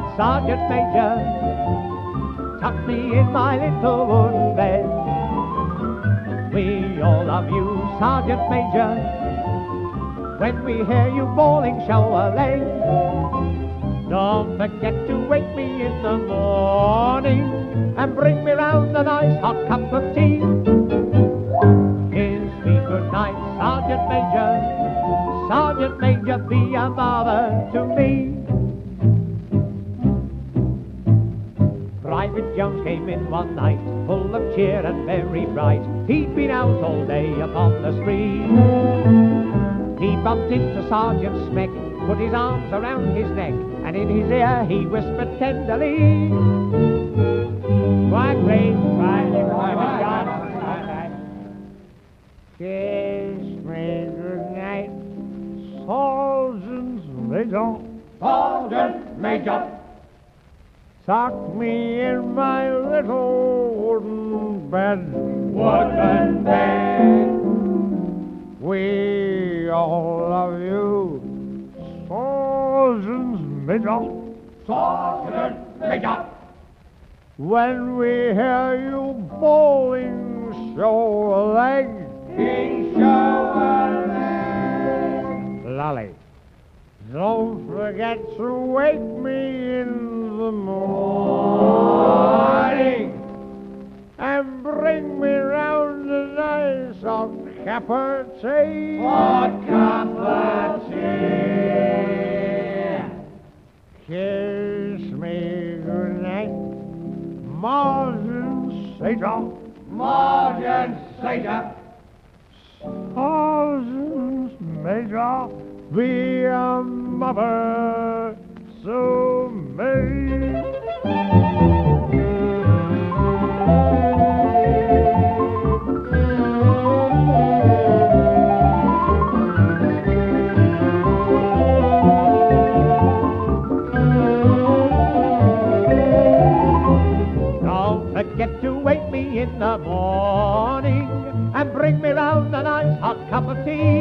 Sergeant Major, tuck me in my little wooden bed. We all love you, Sergeant Major. When we hear you bawling, show a leg. Don't forget to wake me in the morning and bring me round a nice hot cup of tea. Kiss me good night, Sergeant Major. Sergeant Major, be a mother to me. Private Jones came in one night, full of cheer and very bright. He'd been out all day upon the spree. He bumped into Sergeant Smeck, put his arms around his neck, and in his ear he whispered tenderly, "Quite great, Private Jones. Kiss me good night, Sergeant Major. Sergeant Major. Tuck me in my little wooden bed. Wooden bed. We all love you, Sergeant Major. Sergeant Major. When we hear you bawling, show a leg. He show a leg. Lolly, don't forget to wake me in the morning and bring me round a nice hot cup of tea. Hot cup of tea. Kiss me goodnight, Sergeant Satan. Sergeant Satan. Sergeant Major, be a mother to me. Don't forget to wake me in the morning and bring me round a nice hot cup of tea.